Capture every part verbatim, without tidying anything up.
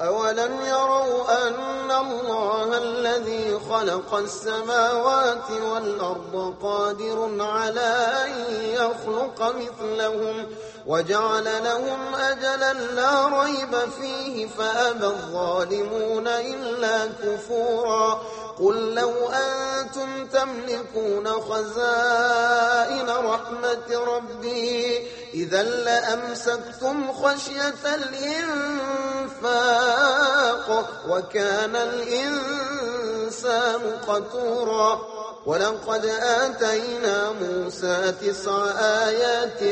أولم يروا أن الله الذي خلق السماوات والأرض قادر على أن يخلق مثلهم وجعل لهم أجلا لا ريب فيه فأبى الظالمون إلا كفورا. قل لو أنتم تملكون خزائن رحمة ربي إذا لأمسكتم خشية الإنفاق وكان الإنسان قتورا. ولقد آتينا موسى تسع آيات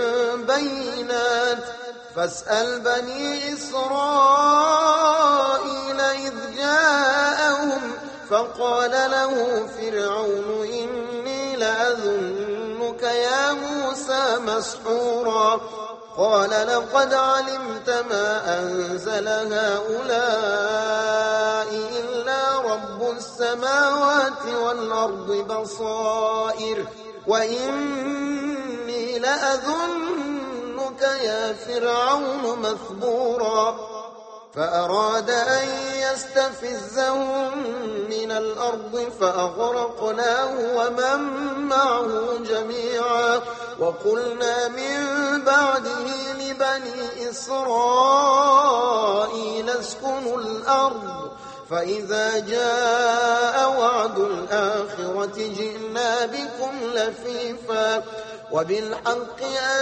بينات فاسأل بني إسرائيل إذ جاءهم فقال له فرعون إني لأظنك يا موسى مسحورا. قال لقد علمت ما أنزل هؤلاء إلا رب السماوات والأرض بصائر وإني لأظنك يا فرعون مثبورا. فأراد أن يستفزهم من الأرض فأغرقناه ومن معه جميعا. وقلنا من بعده لبني إسرائيل اسكنوا الأرض فإذا جاء وعد الآخرة جئنا بكم لفيفا وبالحق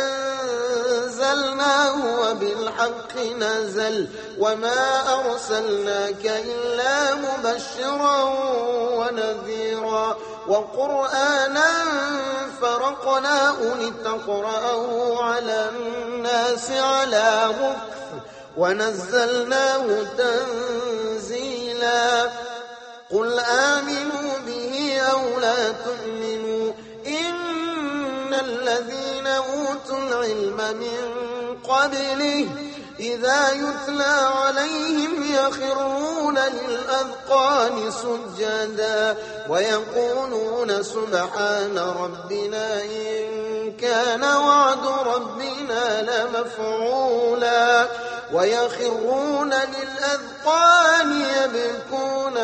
أنزلناه وبالحق نزل وما أرسلناك إلا مبشرا ونذيرا وقرآنا فرقناه لتقرأه على الناس على مكث ونزلناه تنزيلا. قل آمنوا به أو لا تؤمنوا إن الذين أوتوا العلم من قبله إذا يتلى عليهم يخرون للأذقان سجدا ويقولون سبحان ربنا إن كان وعد ربنا لمفعولا ويخرون للأذقان يبكون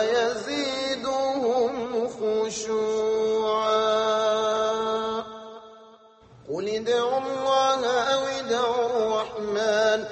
ويزيدهم خشوعا. قل ادعوا الله أو ادعوا الرحمن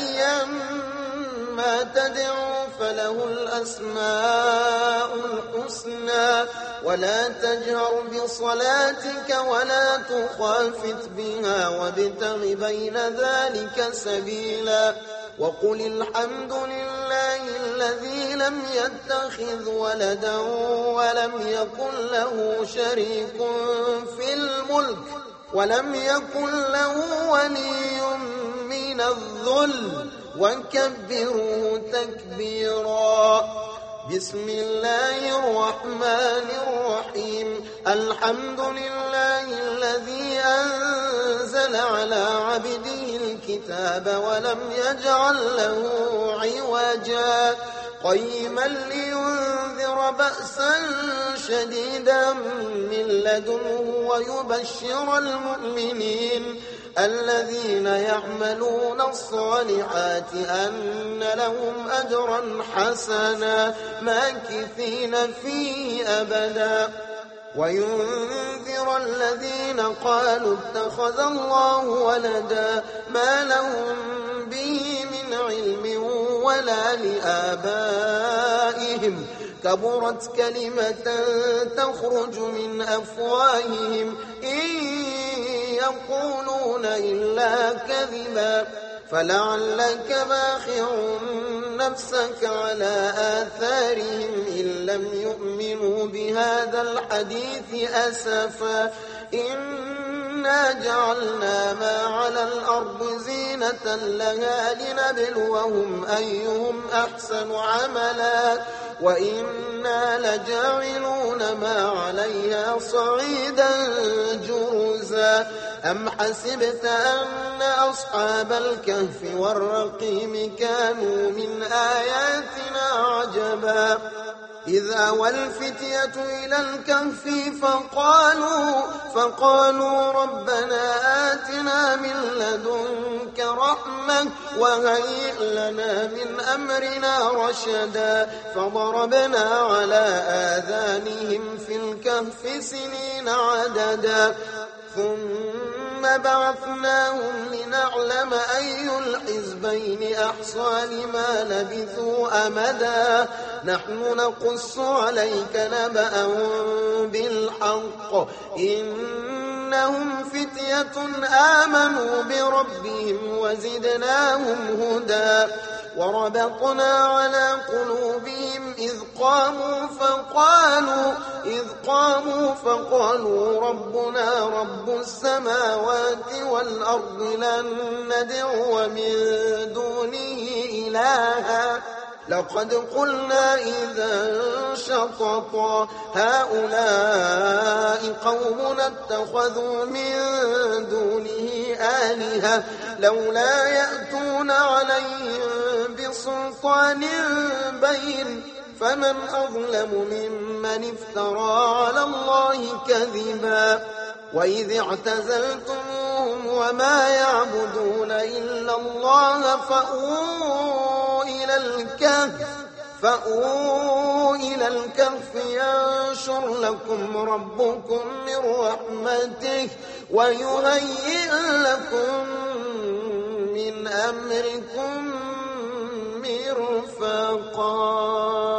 أيما تدعوا فله الأسماء الحسنى ولا تجهر بصلاتك ولا تخافت بها وابتغ بين ذلك سبيلا. وقل الحمد لله الذي لم يتخذ ولدا ولم يكن له شريك في الملك ولم يكن له ولي من الذل وكبره تكبيرا. بسم الله الرحمن الرحيم الحمد لله الذي أنزل على عبده الكتاب ولم يجعل له عوجا قيما لينذر بأسا شديدا من لدنه ويبشر المؤمنين الذين يعملون الصالحات أن لهم أجرا حسنا ماكثين فيه أبدا وينذر الذين قالوا اتخذ الله ولدا ما لهم به من علم ولا لآبائهم كبرت كلمة تخرج من أفواههم إن يقولون إلا كذبا فلعلك باخع نفسك على آثارهم إن لم يؤمنوا بهذا الحديث أسفا. إنا جعلنا ما على الأرض زينة لها لنبلوهم أيهم أحسن عملا وإنا لجاعلون ما عليها صعيدا جرزا. أم حسبت أن أصحاب الكهف والرقيم كانوا من آياتنا عجبا إذ أوى الفتية إلى الكهف فقالوا, فقالوا ربنا آتنا من لدنك رحمة وهيئ لنا من أمرنا رشدا فضربنا على آذانهم في الكهف سنين عددا ثم بعثناهم لنعلم أي الحزبين أحصى لما لبثوا أمدا نحن نقص عليك نبأهم بالحق إنهم فتية آمنوا بربهم وزدناهم هدى وربطنا على قلوبهم إذ قاموا فقالوا إذ قاموا فقالوا ربنا رب السماوات والأرض لن ندعو من دونه إلها لقد قلنا إذا شططا هؤلاء قومنا اتخذوا من دونه آلهة لولا يأتون عليهم بسلطان بين فمن أظلم ممن افترى على الله كذبا وإذ اعتزلتموهم وما يعبدون إلا الله فأووا إلى الكهف فأووا إلى الكهف ينشر لكم ربكم من رحمته ويهيئ لكم من أمركم مرفقا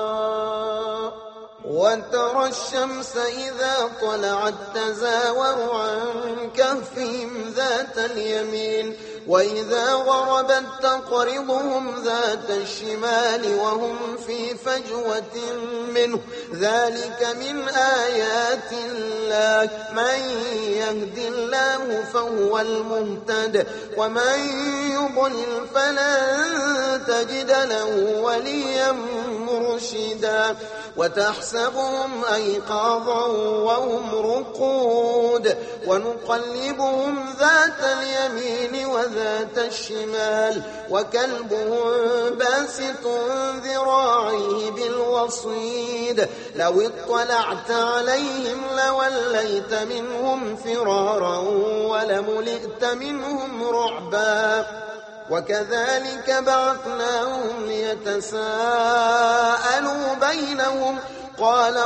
وترى الشمس إذا طلعت تزاور عن كهفهم ذات اليمين وإذا غربت تقرضهم ذات الشمال وهم في فجوة منه ذلك من آيات الله من يهد الله فهو المهتد ومن يضلل فلن تجد له وليا مرشدا وتحسبهم أيقاظا وهم رقود ونقلبهم ذات اليمين وذات الشمال وكلبهم باسط ذراعيه بالوصيد لو اطلعت عليهم لوليت منهم فرارا ولملئت منهم رعبا وكذلك بعثناهم ليتساءلوا بينهم قال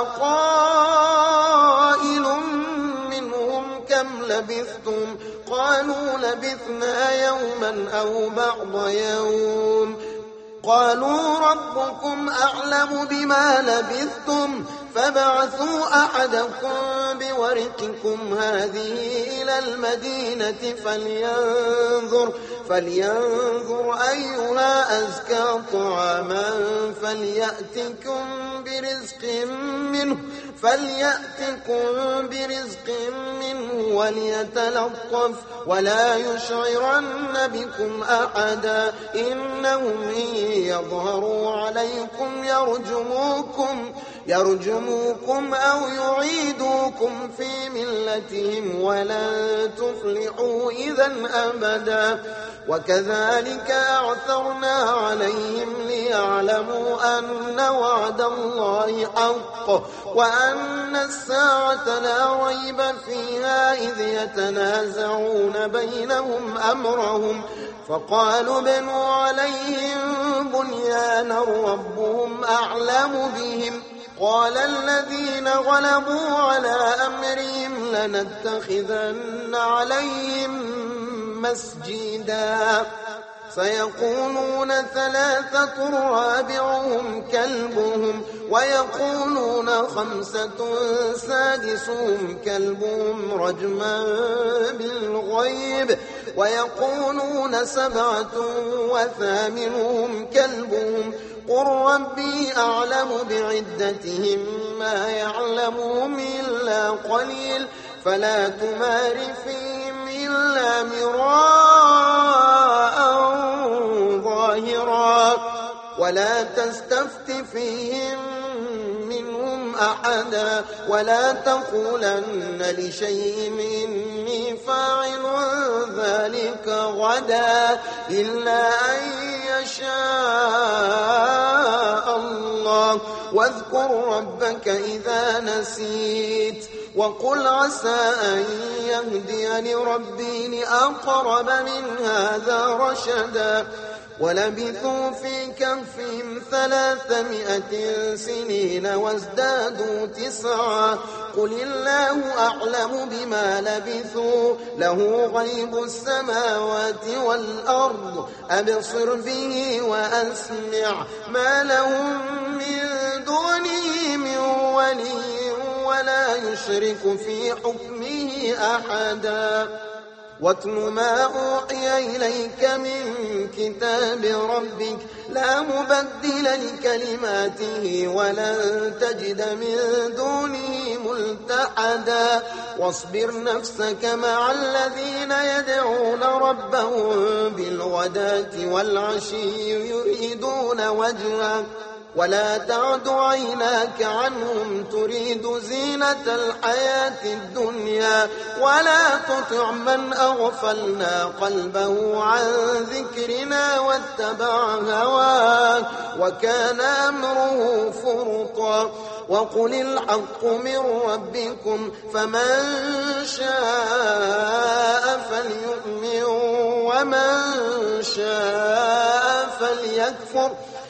قائل منهم كم لبثتم قالوا لبثنا يوما أو بعض يوم قالوا ربكم أعلم بما لبثتم فابعثوا أحدكم بورقكم هذه إلى المدينة فلينظر, فلينظر أيها أزكى طعاما فليأتكم برزق منه فليأتكم برزق منه وليتلطف ولا يشعرن بكم أحدا إنهم إن يظهروا عليكم يرجموكم يرجموكم أو يعيدوكم في ملتهم ولن تفلحوا إذا أبدا وكذلك أعثرنا عليهم ليعلموا أن وعد الله حق وأن الساعة لا ريب فيها إذ يتنازعون بينهم أمرهم فقالوا بنوا عليهم بنيانا ربهم أعلم بهم قال الذين غلبوا على أمرهم لنتخذن عليهم مسجدا سيقولون ثلاثة رابعهم كلبهم ويقولون خمسة سادسهم كلبهم رجما بالغيب ويقولون سبعة وثامنهم كلبهم قل ربي أعلم بعدتهم ما يعلمهم إلا قليل فلا تمار فيهم إلا مراء ظاهرا ولا تستفت فيهم منهم أحدا ولا تقولن لشيء إني فاعل ذلك غدا إلا أن يشاء الله واذكر ربك إذا نسيت وقل عسى أن يهديني ربي لأقرب من هذا رشدا ولبثوا في كهفهم ثلاثمائة سنين وازدادوا تسعا قل الله أعلم بما لبثوا له غيب السماوات والأرض أبصر به وأسمع ما لهم من دونه من ولي ولا يشرك في حكمه أحدا واتل ما أوحي إليك من كتاب ربك لا مبدل لكلماته ولن تجد من دونه ملتحدا واصبر نفسك مع الذين يدعون ربهم بالغداة والعشي يريدون وجهه ولا تعد عيناك عنهم تريد زينة الحياة الدنيا ولا تطع من أغفلنا قلبه عن ذكرنا واتبع هواه وكان أمره فرطا وقل الحق من ربكم فمن شاء فليؤمن ومن شاء فليكفر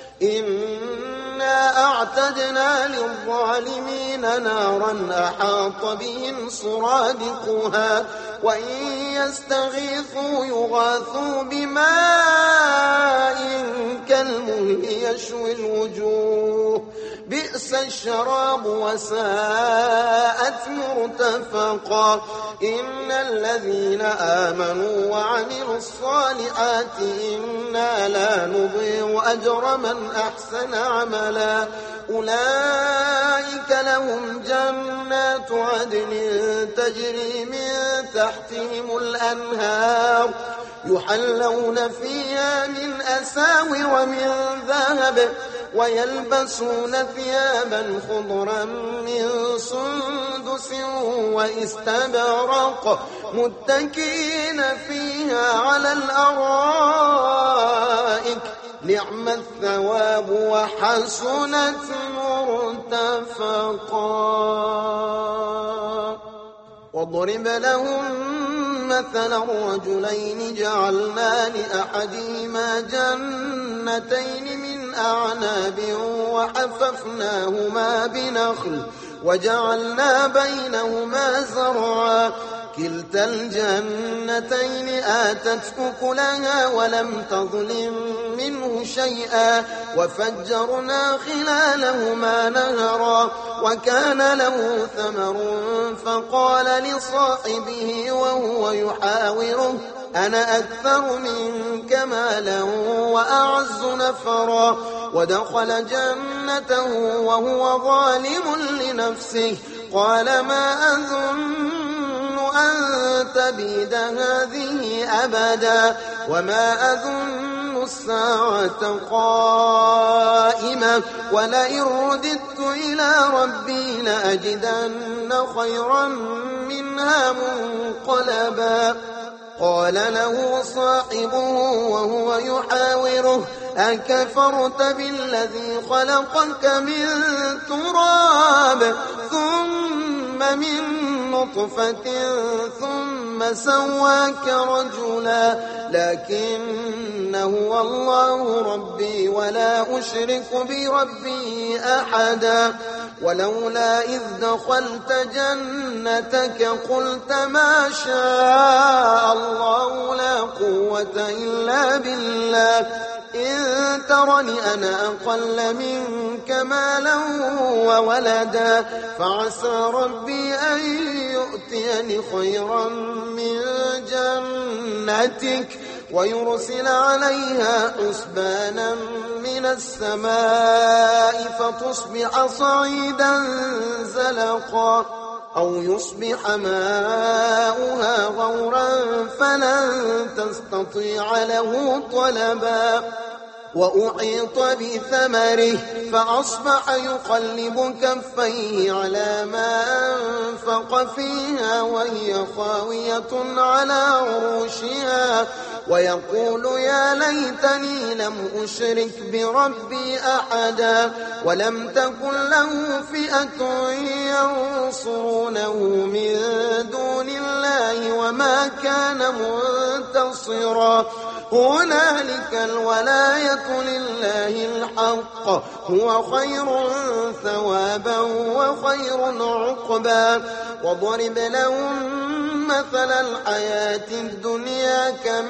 إنا أعتدنا للظالمين نارا أحاط بهم سرادقها وإن يستغيثوا يغاثوا بماء كالمهل يشوي الوجوه بئس الشراب وساءت مرتفقا إن الذين آمنوا وعملوا الصالحات إنا لا نضيع أجر من أحسن عملا أولئك لهم جنات عدن تجري من تحتهم الأنهار يحلون فيها من أساور من ذهب ويلبسون ثيابا خضرا من سندس واستبرق متكئين فيها على الأرائك نعم الثواب وحسنت مرتفقا واضرب لهم مثلا رجلين جعلنا لأحدهما جنتين من أعناب وحففناهما بنخل وجعلنا بينهما زرعا كلتا الجنتين آتت أكلها ولم تظلم منه شيئا وفجرنا خلالهما نهرا وكان له ثمر فقال لصاحبه وهو يحاوره أنا أكثر منك مالا وأعز نفرا ودخل جنته وهو ظالم لنفسه قال ما أظن أن تبيد هذه أبدا وما أظن الساعة قائمة ولئن رددت إلى ربي لأجدن خيرا منها منقلبا قال له صاحبه وهو يحاوره أكفرت بالذي خلقك من تراب ثم من نطفة ثم سواك رجلا لكن هو الله ربي ولا أشرك بربي أحدا ولولا إذ دخلت جنتك قلت ما شاء الله لا قوة إلا بالله إن ترني أنا أقل منك مالا وولدا فعسى ربي أن يؤتيني خيرا من جنتك ويرسل عليها حسبانا من السماء فتصبح صعيدا زلقا أو يصبح ماؤها غورا فلن تستطيع له طلبا وأحيط بثمره فأصبح يقلب كفيه على ما أنفق فيها وهي خاوية على عروشها ويقول يا ليتني لم أشرك بربي أحدا ولم تكن له فئة ينصرونه من دون الله وما كان منتصرا هنالك الولاية لله الحق هو خير ثوابا وخير عقبا وضرب لهم مثل الحياة الدنيا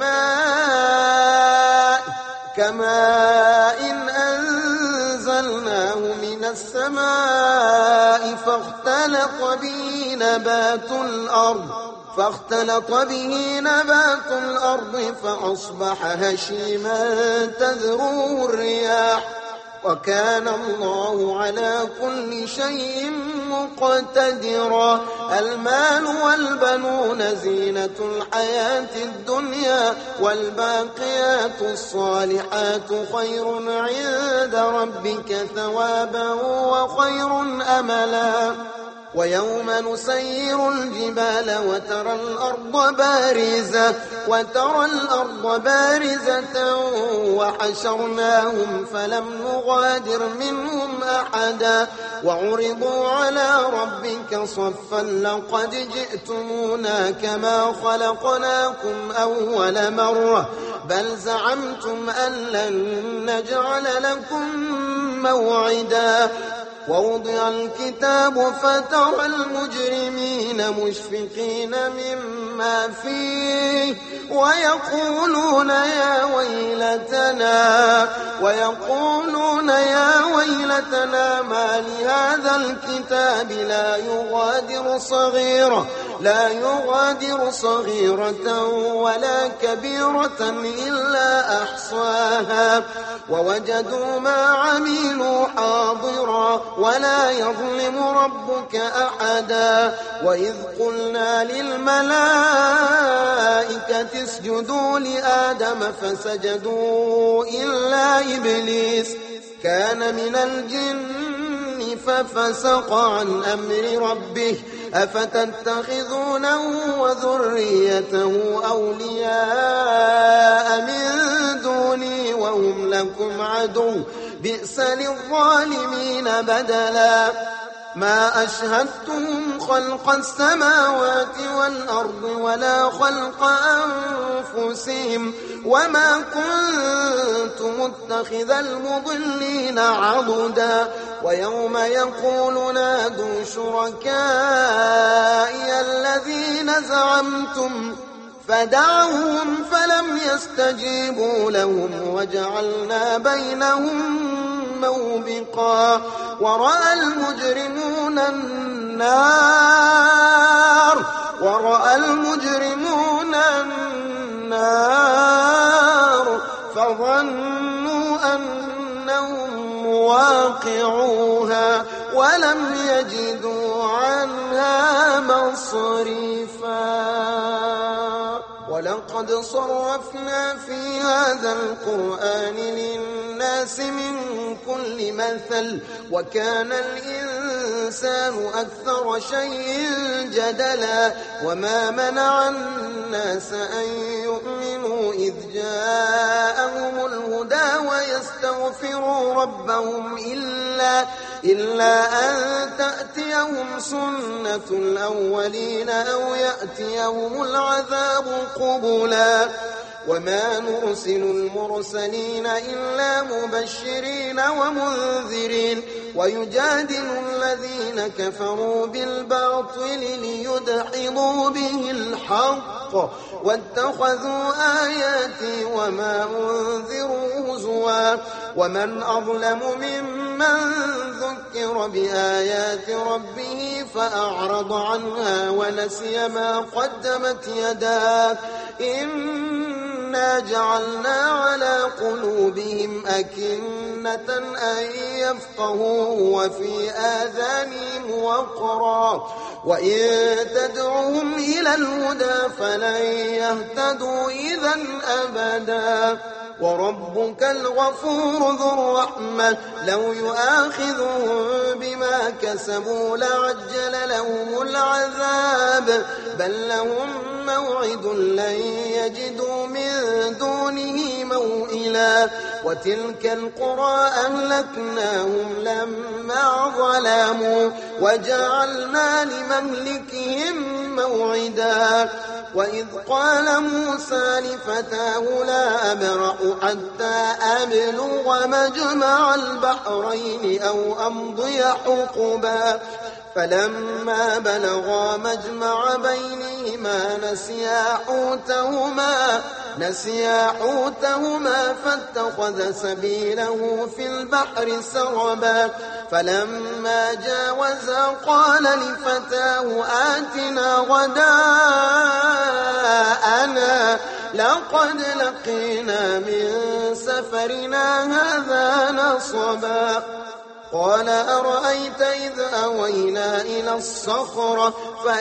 كماء كماء إن أنزلناه من السماء فاختلط به نبات الأرض فاختلط به نبات الأرض فأصبح هشيما تذروه الرياح وكان الله على كل شيء مقتدرا المال والبنون زينة الحياة الدنيا والباقيات الصالحات خير عند ربك ثوابا وخير أملا ويوم نسير الجبال وترى الأرض بارزة وترى الأرض بارزة وحشرناهم فلم نغادر منهم أحدا وعرضوا على ربك صفا لقد جئتمونا كما خلقناكم أول مرة بل زعمتم أن لن نجعل لكم موعدا ووضع الكتاب فترى المجرمين مشفقين مما فيه ويقولون يا ويلتنا ويقولون يا ويلتنا ما لهذا الكتاب لا يغادر صغيرة لا يغادر صغيرة ولا كبيرة إلا أحصاها ووجدوا ما عملوا حاضرا ولا يظلم ربك أحدا وإذ قلنا للملائكة اسجدوا لآدم فسجدوا إلا إبليس كان من الجن ففسق عن أمر ربه أفتتخذونه وذريته أولياء من دوني وهم لكم عدو بئس للظالمين بدلا ما أشهدتهم خلق السماوات والأرض ولا خلق أنفسهم وما كنت متخذ المضلين عضدا ويوم يقول نادوا شركائي الذين زعمتم فدعوهم فلم يستجيبوا لهم وجعلنا بينهم موبقا ورأى المجرمون النار ورأى المجرمون النار فظنوا أنهم واقعوها ولم يجدوا عنها مصرفا ولقد صرفنا في هذا القرآن للناس من كل مثل وكان الإنسان أكثر شيء جدلا وما منع الناس أن يؤمنوا إذ جاءهم الهدى ويستغفروا ربهم إلا إلا أن تأتيهم سنة الأولين أو يأتيهم العذاب قبلا وما نرسل المرسلين إلا مبشرين ومنذرين ويجادل الذين كفروا بالباطل ليدحضوا به الحق واتخذوا آياتي وما أنذروا هزوا ومن أظلم ممن ذكر بآيات ربه فأعرض عنها ونسي ما قدمت يداه إنا جعلنا على قلوبهم أكنة أن يفقهوه وفي آذانهم وقرا وإن تدعوهم إلى الهدى فلن يهتدوا إذا أبدا وربك الغفور ذو الرحمة لو يؤاخذهم بما كسبوا لعجل لهم العذاب بل لهم موعد لن يجدوا من دونه موئلا وتلك القرى أهلكناهم لما ظلموا وجعلنا لمهلكهم موعدا وإذ قال موسى لفتاه لا أبرح حتى أبلغ مجمع البحرين أو أمضي حقبا فلما بلغا مجمع بينهما نسيا حوتهما نسيا حوتهما فاتخذ سبيله في البحر سربا فلما جاوزا قال لفتاه آتنا غداءنا لقد لقينا من سفرنا هذا نصبا قال أرأيت إذ أوينا إلى الصخرة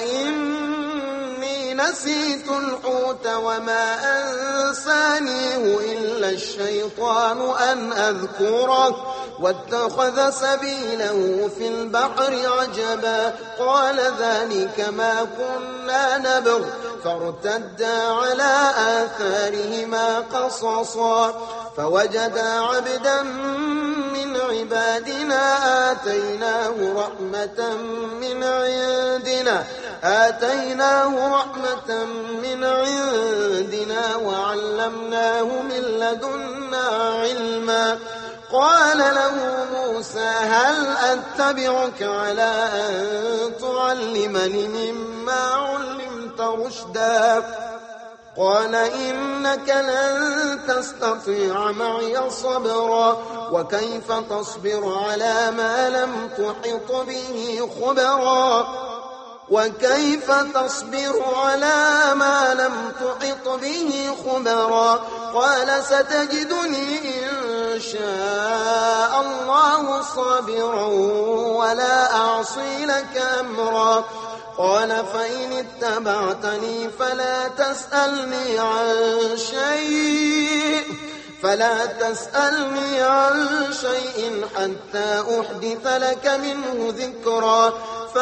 فإني نسيت الحوت وما أنسانيه إلا الشيطان أن أذكره واتخذ سبيله في البحر عجبا قال ذلك ما كنا نبغ فارتدا على آثارهما قصصا فوجدا عبدا من عبادنا آتيناه رحمة من عندنا آتيناه رحمة من عندنا وعلمناه من لدنا علما قال له موسى هل أتبعك على أن تعلمني مما علمت رشدا قال إنك لن تستطيع معي صبرا وكيف تصبر على ما لم تحط به خبرا وكيف تصبر على ما لم تحط به خبرا قال ستجدني إن شاء الله صابرا ولا أعصي لك أمرا قال فإن اتبعتني فلا تسألني عن شيء فلا تسألني عن شيء حتى أحدث لك منه ذكرا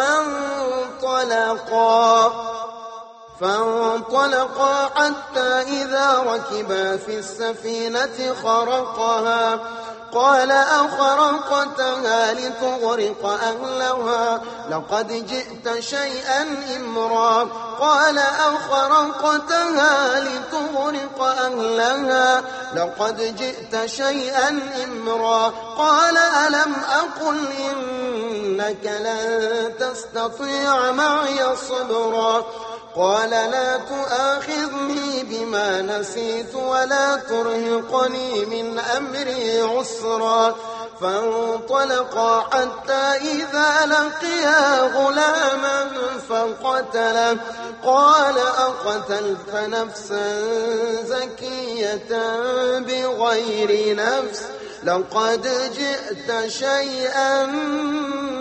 فانطلقا فانطلقا حتى إذا ركبا في السفينة خرقها قال أخرقتها لتغرق أهلها لقد جئت شيئا إمرا قال أخرقتها لتغرق أهلها لقد جئت شيئا إمرا قال ألم أقل إنك لن تستطيع معي صبرا قال لا تؤاخذني بما نسيت ولا ترهقني من أمري عسرا فانطلقا حتى إذا لقيا غلاما فقتله قال أقتلت نفسا زكية بغير نفس لقد جئت شيئا